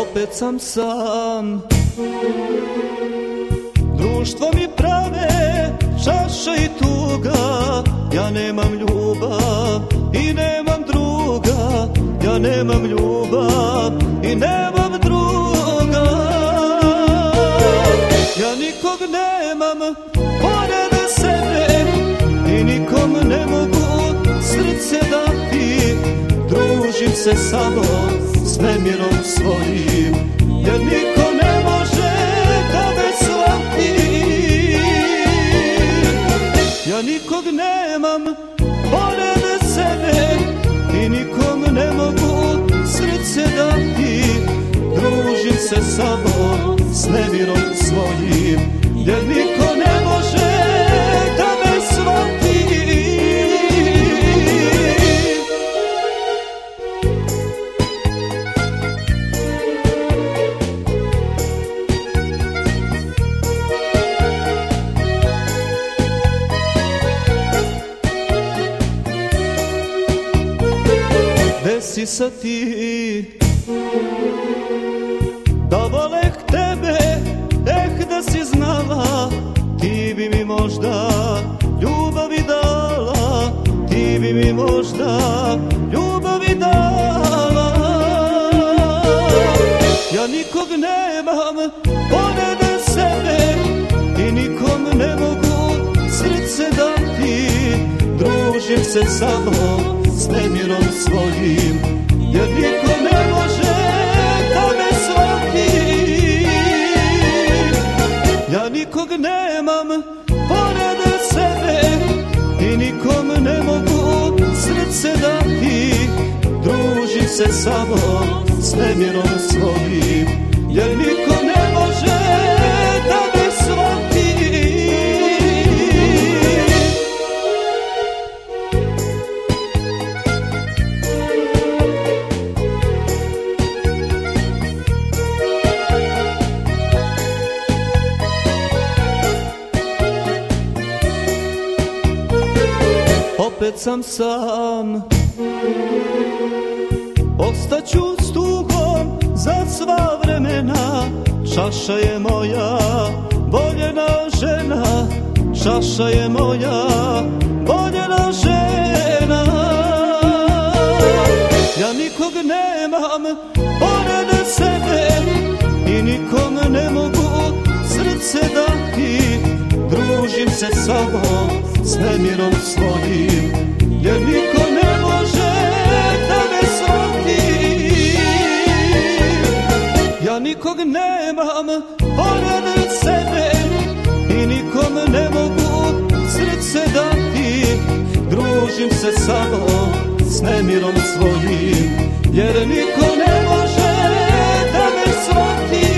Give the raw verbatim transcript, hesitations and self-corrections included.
opet sam sam. Društvo mi prave čaša i tuga, ja nemam ljubav i nemam druga, ja nemam ljubav i nemam druga. Ja nikog nemam pored sebe i nikom ne mogu srce dati. Družim se samo s nemirom svojim, jer niko ne može da me shvati. Ja nikog nemam pored sebe i nikom ne mogu srce dati. Družim se samo s nemirom svojim, jer niko ne može da me shvati. Gde si sa ti? Da voleh tebe, eh da si znala, ti bi mi možda ljubavi dala, ti bi mi možda ljubavi dala. Ja nikog nemam pored sebe i nikom ne mogu srce dati. Družim se samo s nemirom svojim, jer niko ne može da me shvati. Ja nikog nemam pored sebe i nikom ne mogu srce dati. Družim se samo s nemirom svojim, jer niko ne može da me shvati. Opet sam sam. Ostaću s tugom za sva vremena. Čaša je moja voljena žena, čaša je moja voljena žena. Ja nikog nemam pored sebe i nikom ne mogu srce dati. Družim se samo s nemirom svojim, jer niko ne može da me shvati. Ja nikog nemam pored sebe i nikom ne mogu srce dati. Družim se samo s nemirom svojim, jer niko ne može da me shvati.